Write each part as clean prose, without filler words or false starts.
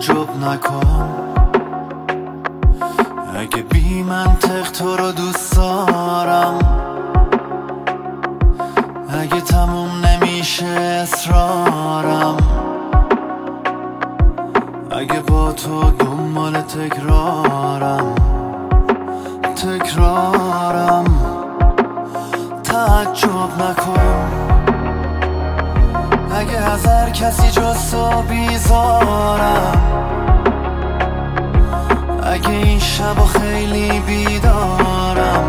تعجب نکن اگه بی منطق تو رو دوست دارم، اگه تموم نمیشه اصرارم، اگه با تو دنبال تکرارم تعجب نکن اگه از هر کسی جز تو بیزارم، اگه این شبا خیلی بیدارم،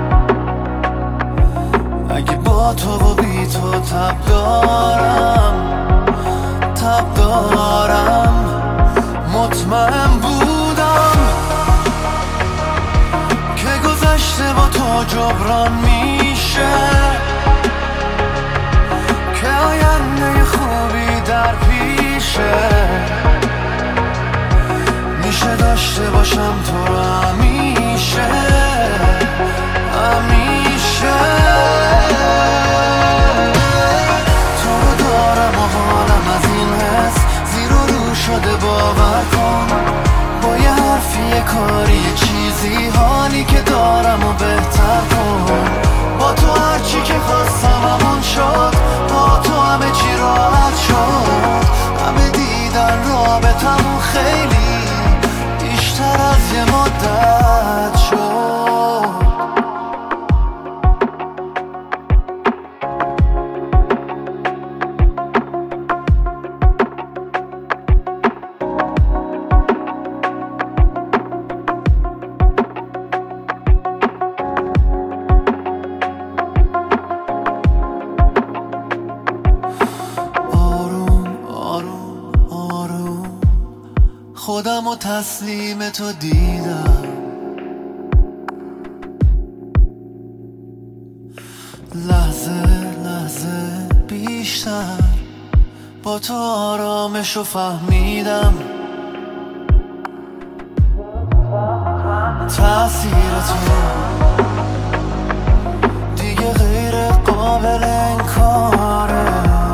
اگه با تو و بی تو تب دارم مطمئن بودم که گذشته با تو جبران میشه، که آینده خوبی در پیشه، میشه داشته باشم تو رو همیشه تو رو دارم و حالم از این حس زیر و رو شده، باور کن با یه حرفی یه کاری یه چیزی حالی که دارم و بهتر کن. با تو هرچی که خواستم همون شد، با تو همه چی راحت شد، همه دیدن رابطمون خیلی بیشتر از یه مدت شد. خودم و تسلیم تو دیدم، لحظه لحظه بیشتر با تو آرامشو فهمیدم، تأثیر تو دیگه غیر قابل انکاره،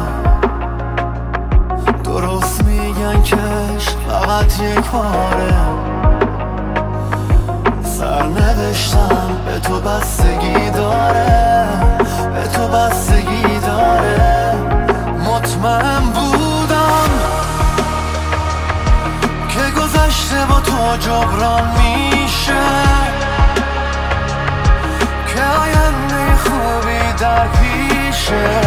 درست میگن که فقط یک باره، سرنوشتم به تو بستگی داره، به تو بستگی داره. مطمئن بودم که گذشته با تو جبران میشه، که آینده خوبی در پیشه،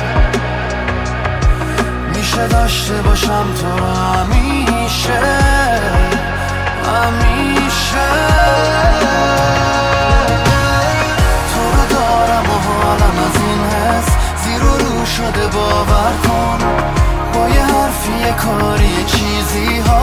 میشه داشته باشم تو رو همیشه تو رو دارم و حالم از این حس زیر و رو شده، باور کن با یه حرفی یه کاری یه چیزی